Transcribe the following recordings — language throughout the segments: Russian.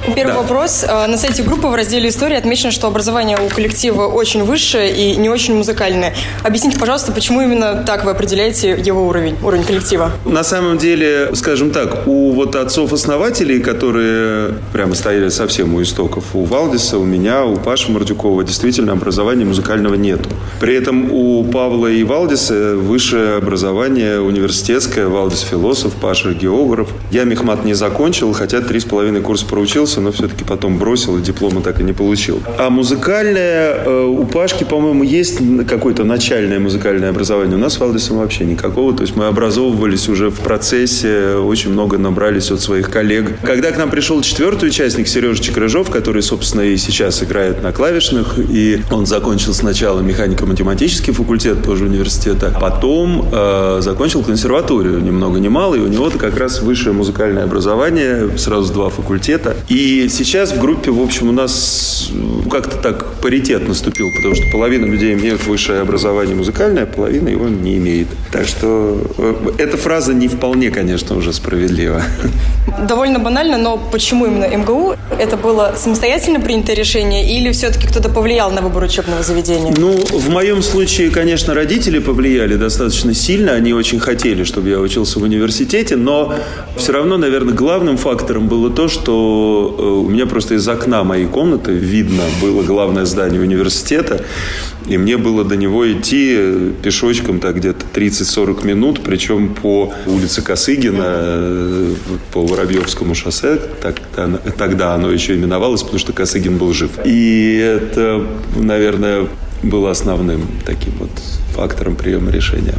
Первый вопрос. На сайте группы в разделе «История» отмечено, что образование у коллектива очень высшее и не очень музыкальное. Объясните, пожалуйста, почему именно так вы определяете его уровень коллектива? На самом деле, скажем так, у вот отцов-основателей, которые прямо стояли совсем у истоков, у Валдиса, у меня, у Паши Мордюкова, действительно образования музыкального нету. При этом у Павла и Валдиса высшее образование университетское, Валдис философ, Паша географ. Я мехмат не закончил, хотя 3,5 курса проучился, но все-таки потом бросил и диплома так и не получил. А музыкальное у Пашки, по-моему, есть какое-то начальное музыкальное образование. У нас с Валдисом вообще никакого. То есть мы образовывались уже в процессе, очень много набрались от своих коллег. Когда к нам пришел четвертый участник, Сережа Чекрыжов, который, собственно, и сейчас играет на клавишных, и он закончил сначала механико-математический факультет тоже университета, потом закончил консерваторию, ни много ни мало, и у него-то как раз высшее музыкальное образование, сразу 2 факультета. И сейчас в группе, в общем, у нас как-то так паритет наступил, потому что половина людей имеют высшее образование музыкальное, а половина его не имеет. Так что эта фраза не вполне, конечно, уже справедлива. Довольно банально, но почему именно МГУ? Это было самостоятельно принятое решение или все-таки кто-то повлиял на выбор учебного заведения? Ну, в моем случае, конечно, родители повлияли достаточно сильно. Они очень хотели, чтобы я учился в университете, но все равно, наверное, главным фактором было то, что у меня просто из окна моей комнаты видно было главное здание университета, и мне было до него идти пешочком так где-то 30-40 минут, причем по улице Косыгина, по Воробьевскому шоссе. Тогда оно еще именовалось, потому что Косыгин был жив. И это, наверное, было основным таким вот фактором приема решения.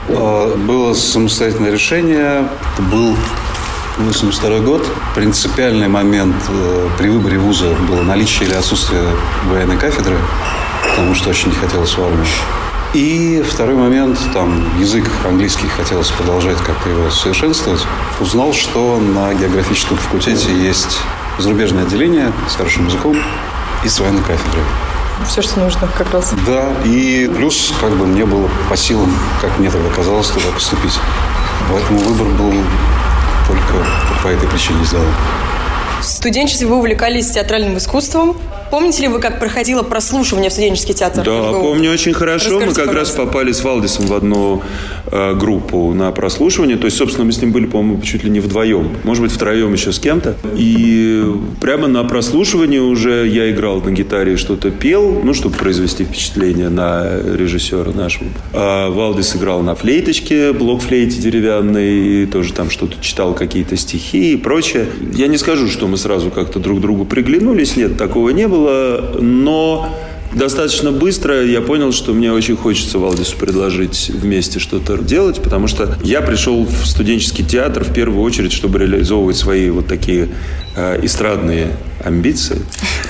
Было самостоятельное решение. Это был 1982 год. Принципиальный момент при выборе вуза было наличие или отсутствие военной кафедры, потому что очень не хотелось в армию. И второй момент, там, язык английский хотелось продолжать как-то его совершенствовать. Узнал, что на географическом факультете есть зарубежное отделение с хорошим языком и с военной кафедрой. Все, что нужно, как раз. Да, и плюс, как бы, мне было по силам, как мне тогда казалось, туда поступить. Поэтому выбор был только по этой причине сделан. В студенчестве вы увлекались театральным искусством. Помните ли вы, как проходило прослушивание в студенческий театр? Да, помню очень хорошо. Мы как раз попали с Валдисом в одну группу на прослушивание. То есть, собственно, мы с ним были, по-моему, чуть ли не вдвоем. Может быть, втроем еще с кем-то. И прямо на прослушивании уже я играл на гитаре и что-то пел, ну, чтобы произвести впечатление на режиссера нашего. А Валдис играл на флейточке, блок-флейте деревянной, и тоже там что-то читал, какие-то стихи и прочее. Я не скажу, что мы сразу как-то друг другу приглянулись. Нет, такого не было. Но достаточно быстро я понял, что мне очень хочется Валдису предложить вместе что-то делать, потому что я пришел в студенческий театр в первую очередь, чтобы реализовывать свои вот такие эстрадные амбиции.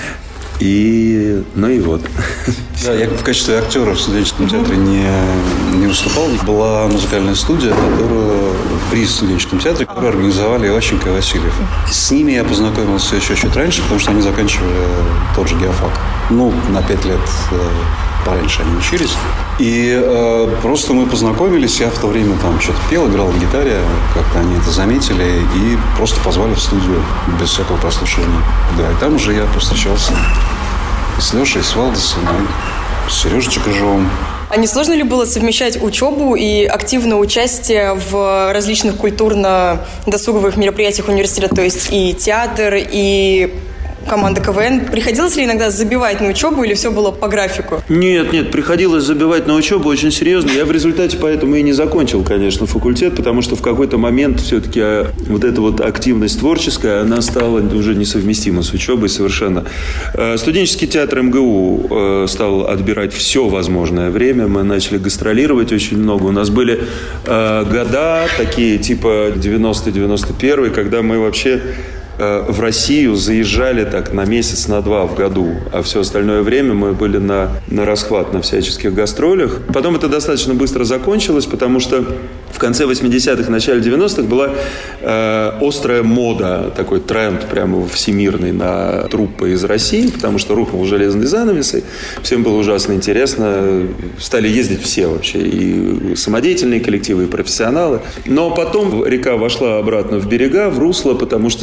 И, ну и вот. Да, я в качестве актера в студенческом театре не выступал. Была музыкальная студия, которую при студенческом театре, которую организовали Иващенко и Васильев. С ними я познакомился еще чуть раньше, потому что они заканчивали тот же геофак. Ну, на 5 лет пораньше они учились. И просто мы познакомились. Я в то время там что-то пел, играл на гитаре. Как-то они это заметили и просто позвали в студию без всякого прослушивания. Да, и там уже я повстречался с Лешей, с Валдисом, с Сережей Чекрыжовым. А не сложно ли было совмещать учебу и активное участие в различных культурно-досуговых мероприятиях университета, то есть и театр, и команда КВН? Приходилось ли иногда забивать на учебу или все было по графику? Нет, приходилось забивать на учебу очень серьезно. Я в результате поэтому и не закончил, конечно, факультет, потому что в какой-то момент все-таки вот эта вот активность творческая, она стала уже несовместима с учебой совершенно. Студенческий театр МГУ стал отбирать все возможное время. Мы начали гастролировать очень много. У нас были года такие, типа 90-91, когда мы вообще в Россию заезжали так на месяц, на 2 в году, а все остальное время мы были на расхват, на всяческих гастролях. Потом это достаточно быстро закончилось, потому что в конце 80-х, начале 90-х была острая мода, такой тренд прямо всемирный на труппы из России, потому что рухнул железный занавес, и всем было ужасно интересно. Стали ездить все вообще, и самодеятельные коллективы, и профессионалы. Но потом река вошла обратно в берега, в русло, потому что стало понятно,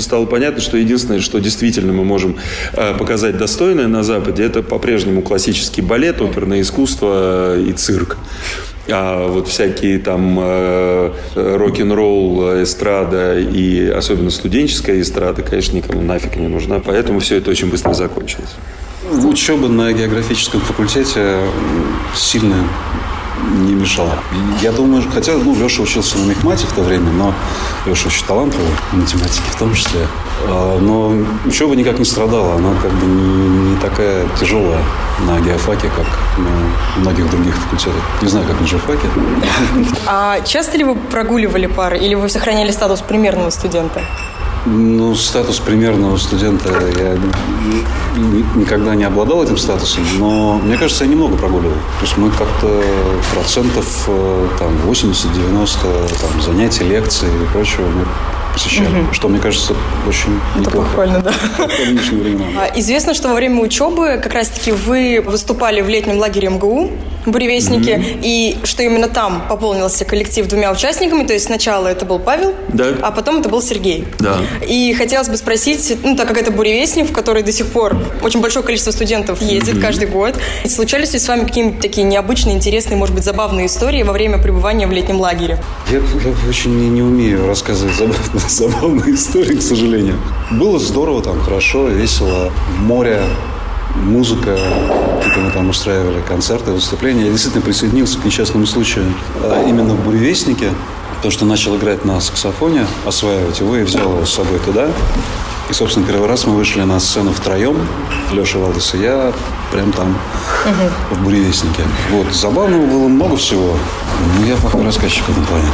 понятно, что единственное, что действительно мы можем показать достойное на Западе, это по-прежнему классический балет, оперное искусство и цирк. А вот всякие там рок-н-ролл, эстрада и особенно студенческая эстрада, конечно, никому нафиг не нужна. Поэтому все это очень быстро закончилось. Учеба на географическом факультете сильно не мешала. Я думаю, хотя Леша учился на мехмате в то время, но Леша очень талантливый, математики в том числе. Но учеба никак не страдала. Она как бы не такая тяжелая на геофаке, как на многих других факультетах. Не знаю, как на журфаке. А часто ли вы прогуливали пары или вы сохраняли статус примерного студента? Ну, статус примерного студента, я никогда не обладал этим статусом, но, мне кажется, я немного прогуливал. То есть мы как-то процентов 80-90 занятий, лекций и прочего мы посещали, что, мне кажется, очень неплохо. Похвально, да. По нынешним временам. Известно, что во время учебы как раз-таки вы выступали в летнем лагере МГУ «Буревестники», и что именно там пополнился коллектив 2 участниками, то есть сначала это был Павел, да, а потом это был Сергей. Да. И хотелось бы спросить, так как это «Буревестник», в который до сих пор очень большое количество студентов ездит каждый год, случались ли с вами какие-нибудь такие необычные, интересные, может быть, забавные истории во время пребывания в летнем лагере? Я очень не умею рассказывать забавные истории, к сожалению. Было здорово там, хорошо, весело, море, музыка, какие-то мы там устраивали концерты, выступления. Я действительно присоединился к несчастному случаю именно в «Буревестнике», потому что начал играть на саксофоне, осваивать его и взял его с собой туда. И, собственно, первый раз мы вышли на сцену втроем, Леша, Валдис и я, прям там, в «Буревестнике». Вот, забавного было много всего, но я плохой рассказчик в этом плане.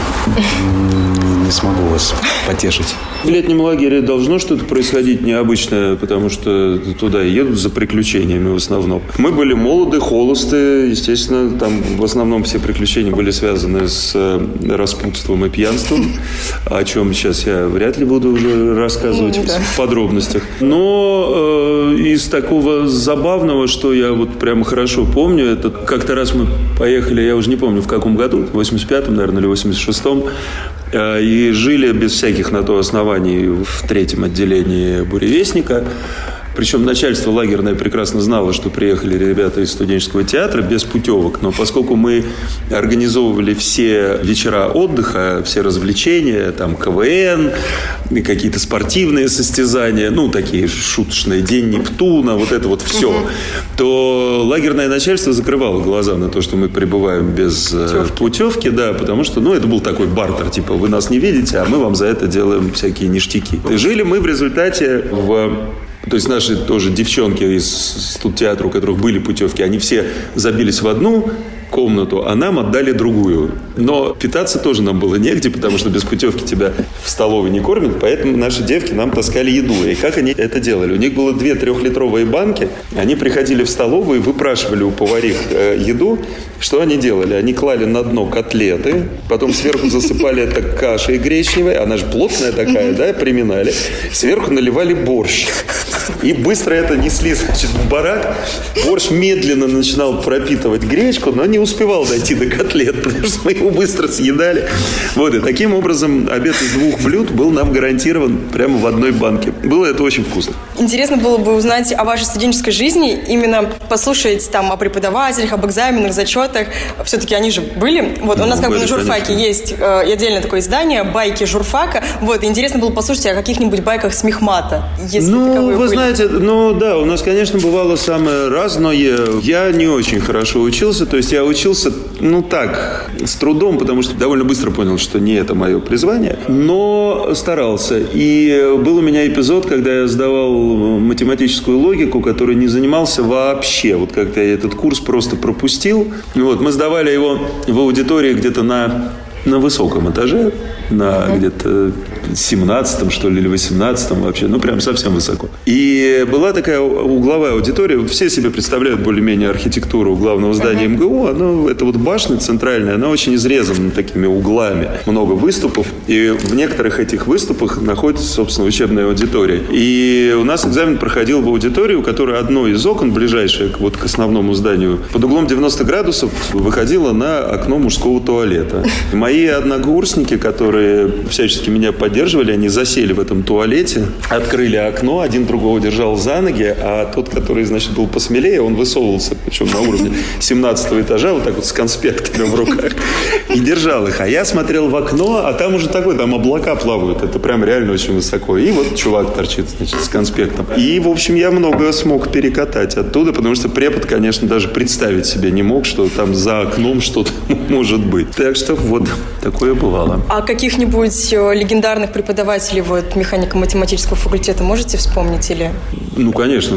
Не смогу вас потешить. В летнем лагере должно что-то происходить необычное, потому что туда едут за приключениями в основном. Мы были молоды, холосты, естественно, там в основном все приключения были связаны с распутством и пьянством, о чем сейчас я вряд ли буду уже рассказывать в подробностях. Но из такого забавного, что я вот прямо хорошо помню, это как-то раз мы поехали, я уже не помню в каком году, в 85-м, наверное, или 86-м, и жили без всяких на то оснований в 3-м отделении «Буревестника». Причем начальство лагерное прекрасно знало, что приехали ребята из студенческого театра без путевок. Но поскольку мы организовывали все вечера отдыха, все развлечения, там КВН, какие-то спортивные состязания, такие шуточные, День Нептуна, вот это вот все, то лагерное начальство закрывало глаза на то, что мы пребываем без путевки, да, потому что, это был такой бартер, типа, вы нас не видите, а мы вам за это делаем всякие ништяки. И жили мы в результате то есть наши тоже девчонки из студтеатра, у которых были путевки, они все забились в одну комнату, а нам отдали другую. Но питаться тоже нам было негде, потому что без путевки тебя в столовой не кормят, поэтому наши девки нам таскали еду. И как они это делали? У них было 2 3-литровые банки, они приходили в столовую и выпрашивали у поварих еду. Что они делали? Они клали на дно котлеты, потом сверху засыпали это кашей гречневой, она же плотная такая, да, приминали. Сверху наливали борщ. И быстро это несли, в барак. Борщ медленно начинал пропитывать гречку, но не успевал дойти до котлет, потому что мы его быстро съедали. Вот, и таким образом обед из 2 блюд был нам гарантирован прямо в одной банке. Было это очень вкусно. Интересно было бы узнать о вашей студенческой жизни, именно послушать там о преподавателях, об экзаменах, зачетах. Все-таки они же были. Вот, у нас как бы на журфаке конечно. Есть отдельное такое издание «Байки журфака». Вот, и интересно было послушать о каких-нибудь байках с мехмата, если таковые вы были. знаете, да, у нас, конечно, бывало самое разное. Я не очень хорошо учился, то есть я учился, так, с трудом, потому что довольно быстро понял, что не это мое призвание, но старался. И был у меня эпизод, когда я сдавал математическую логику, который не занимался вообще. Вот как-то я этот курс просто пропустил. Вот, мы сдавали его в аудитории где-то на высоком этаже, на где-то 17-м, что ли, или 18-м вообще, прям совсем высоко. И была такая угловая аудитория, все себе представляют более-менее архитектуру главного здания МГУ, это вот башня центральная, она очень изрезана такими углами, много выступов, и в некоторых этих выступах находится, собственно, учебная аудитория. И у нас экзамен проходил в аудитории, у которой одно из окон, ближайшее к основному зданию, под углом 90 градусов выходило на окно мужского туалета. И моя Мои однокурсники, которые всячески меня поддерживали, они засели в этом туалете, открыли окно, один другого держал за ноги, а тот, который, значит, был посмелее, он высовывался, причем на уровне 17 этажа, вот так вот с конспектами в руках, и держал их. А я смотрел в окно, а там уже такой, там облака плавают, это прям реально очень высоко. И вот чувак торчит, значит, с конспектом. И, в общем, я многое смог перекатать оттуда, потому что препод, конечно, даже представить себе не мог, что там за окном что-то может быть. Так что вот такое бывало. А каких-нибудь легендарных преподавателей вот механико-математического факультета можете вспомнить или? Ну, конечно,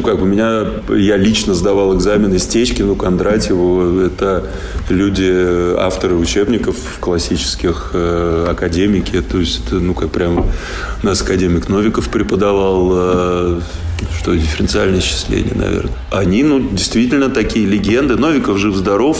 я лично сдавал экзамены Стечкину, Кондратьеву. Это люди, авторы учебников классических, академики. То есть, это, прям у нас академик Новиков преподавал, дифференциальное исчисление, наверное. Они, действительно такие легенды. Новиков жив-здоров,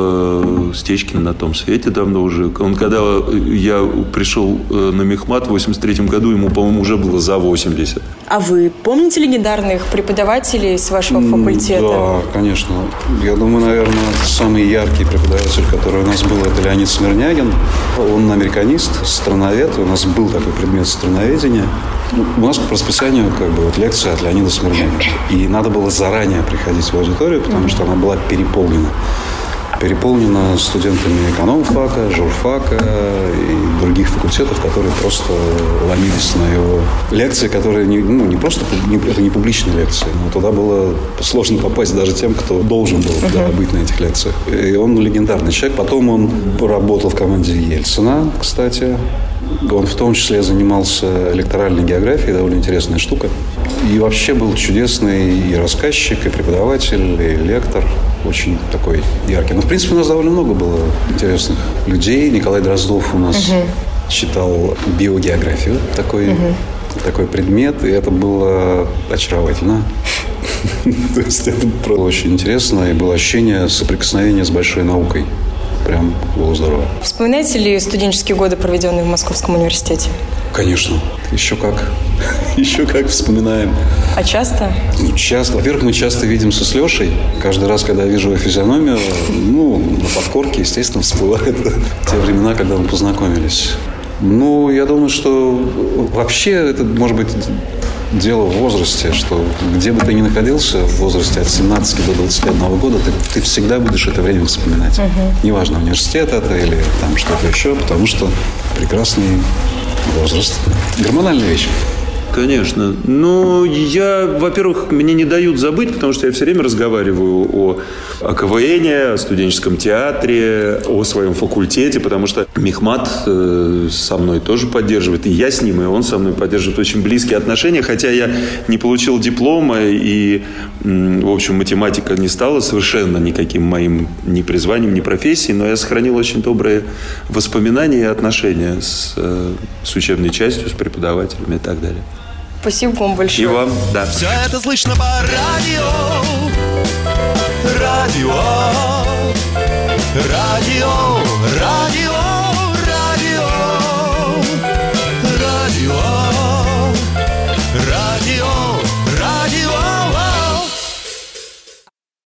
Стечкин на том свете давно уже. Когда я пришел на мехмат в 83 году, ему, по-моему, уже было за 80. А вы помните легендарных преподавателей с вашего факультета? Да, конечно. Я думаю, наверное, самый яркий преподаватель, который у нас был, это Леонид Смирнягин. Он американист, страновед. У нас был такой предмет страноведения. У нас по расписанию лекция от Леонида Смирнягина. И надо было заранее приходить в аудиторию, потому что она была переполнена. Переполнена студентами экономфака, журфака и других факультетов, которые просто ломились на его лекции, которые не просто, это не публичные лекции, но туда было сложно попасть даже тем, кто должен был быть на этих лекциях. И он легендарный человек. Потом он работал в команде Ельцина, кстати. Он в том числе занимался электоральной географией, довольно интересная штука. И вообще был чудесный и рассказчик, и преподаватель, и лектор. Очень такой яркий. Но, в принципе, у нас довольно много было интересных людей. Николай Дроздов у нас читал биогеографию, такой предмет, и это было очаровательно. То есть это было очень интересно, и было ощущение соприкосновения с большой наукой. Прям было здорово. Вспоминаете ли студенческие годы, проведенные в Московском университете? Конечно. Еще как вспоминаем. А часто? Часто. Во-первых, мы часто видимся с Лешей. Каждый раз, когда я вижу его физиономию, на подкорке, естественно, всплывают те времена, когда мы познакомились. Я думаю, что вообще это может быть дело в возрасте, что где бы ты ни находился в возрасте от 17 до 21 года, ты всегда будешь это время вспоминать. Неважно, университет это или там что-то еще, потому что прекрасный возраст. Гормональная вещь. Конечно. Во-первых, мне не дают забыть, потому что я все время разговариваю о КВНе, о студенческом театре, о своем факультете, потому что мехмат со мной тоже поддерживает, и я с ним, и он со мной поддерживает очень близкие отношения, хотя я не получил диплома, и, в общем, математика не стала совершенно никаким моим ни призванием, ни профессией, но я сохранил очень добрые воспоминания и отношения с учебной частью, с преподавателями и так далее. Спасибо вам большое. И вам, да. Все это слышно по радио. Радио.